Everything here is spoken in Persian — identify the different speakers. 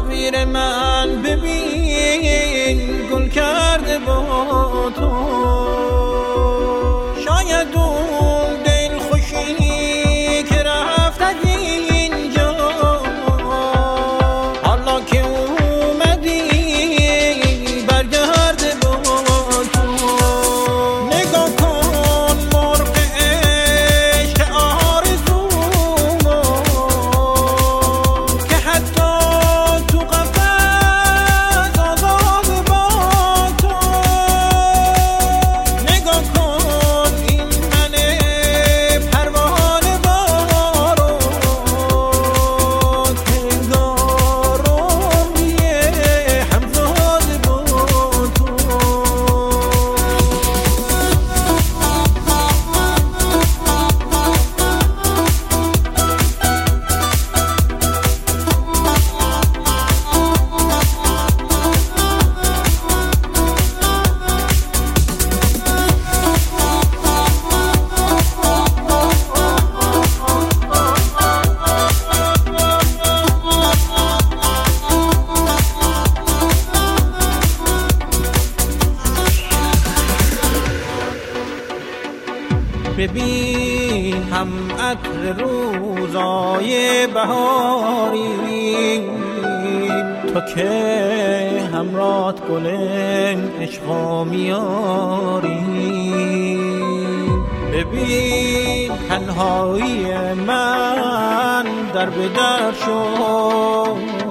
Speaker 1: تقدیر من ببین گل کرده با تو. شاید اون دل خوشی که رفت از اینجا حالا که اومدی برگرده با تو. نگاه کن مرغ عشق آرزومو که حتی تو قفس آزاد با تو. نگاه کن این من پروانه وارو که انگار عمریه همزاد با تو. ببین هم عطر روزای بهاری تو که همرات گل عشقا میاری. ببین تنهایی من در به در شد